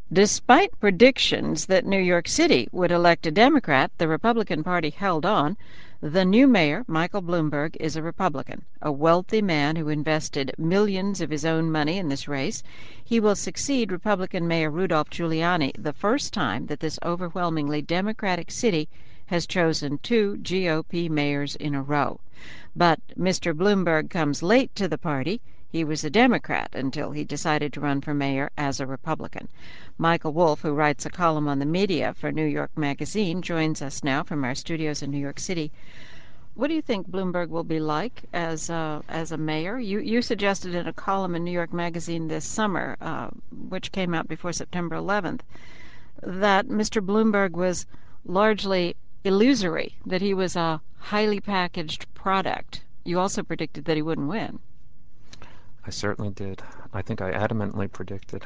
Despite predictions that New York City would elect a Democrat, the Republican Party held on. The new mayor, Michael Bloomberg, is a Republican, a wealthy man who invested millions of his own money in this race. He will succeed Republican Mayor Rudolph Giuliani, the first time that this overwhelmingly Democratic city has chosen two GOP mayors in a row. But Mr. Bloomberg comes late to the party. He was a Democrat until he decided to run for mayor as a Republican. Michael Wolff, who writes a column on the media for New York Magazine, joins us now from our studios in New York City. What do you think Bloomberg will be like as a mayor? You suggested in a column in New York Magazine this summer, which came out before September 11th, that Mr. Bloomberg was largely illusory, that he was a highly packaged product. You also predicted that he wouldn't win. I certainly did. I think I adamantly predicted.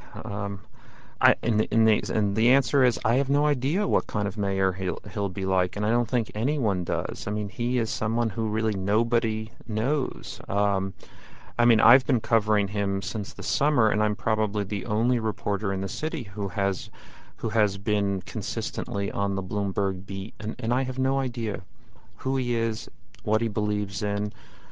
And the answer is I have no idea what kind of mayor he'll be like, and I don't think anyone does. I mean, he is someone who really nobody knows. I mean, I've been covering him since the summer, and I'm probably the only reporter in the city who has been consistently on the Bloomberg beat, and I have no idea who he is, what he believes in,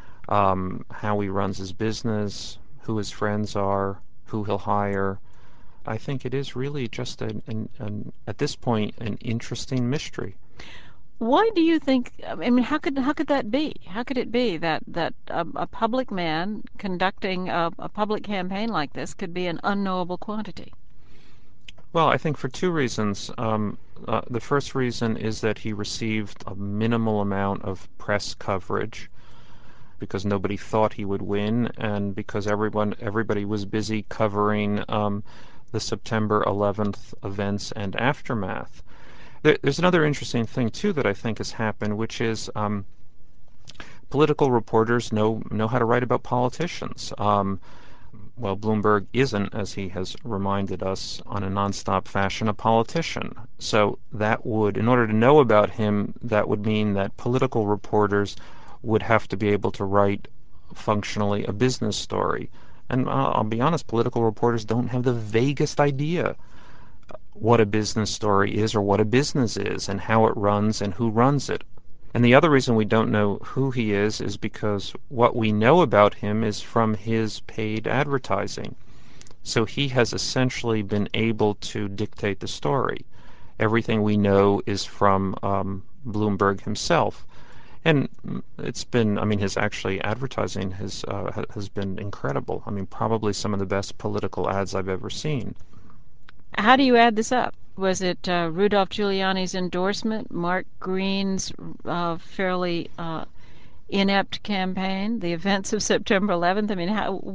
how he runs his business, who his friends are, who he'll hire. I think it is really just at this point an interesting mystery. Why do you think? I mean, how could that be? How could it be that a public man conducting a public campaign like this could be an unknowable quantity? Well, I think for two reasons. The first reason is that he received a minimal amount of press coverage because nobody thought he would win, and because everybody was busy covering the September 11th events and aftermath. There's another interesting thing too that I think has happened, which is political reporters know how to write about politicians. Well, Bloomberg isn't, as he has reminded us on a nonstop fashion, a politician. So that would, in order to know about him, that would mean that political reporters would have to be able to write functionally a business story. And I'll be honest, political reporters don't have the vaguest idea what a business story is or what a business is and how it runs and who runs it. And the other reason we don't know who he is because what we know about him is from his paid advertising. So he has essentially been able to dictate the story. Everything we know is from Bloomberg himself. And it's been, I mean, his actually advertising has been incredible. I mean, probably some of the best political ads I've ever seen. How do you add this up? Was it Rudolph Giuliani's endorsement, Mark Green's fairly inept campaign, the events of September 11th? I mean,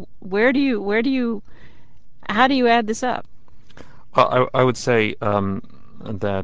how do you add this up? Well, I would say that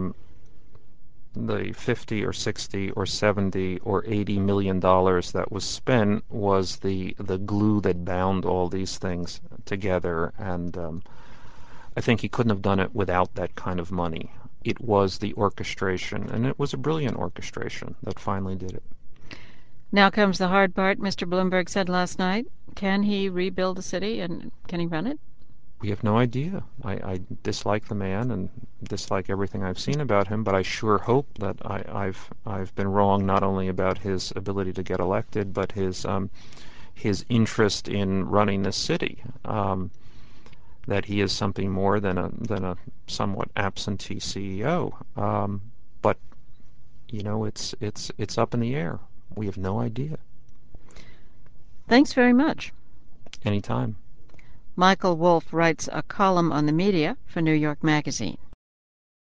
the 50 or 60 or 70 or 80 million dollars that was spent was the glue that bound all these things together, and I think he couldn't have done it without that kind of money. It was the orchestration, and it was a brilliant orchestration that finally did it. Now comes the hard part. Mr. Bloomberg said last night, can he rebuild the city and can he run it? We have no idea. I dislike the man and dislike everything I've seen about him, but I sure hope that I've been wrong not only about his ability to get elected, but his interest in running the city. That he is something more than a somewhat absentee CEO. But you know, it's up in the air. We have no idea. Thanks very much. Anytime. Michael Wolff writes a column on the media for New York Magazine.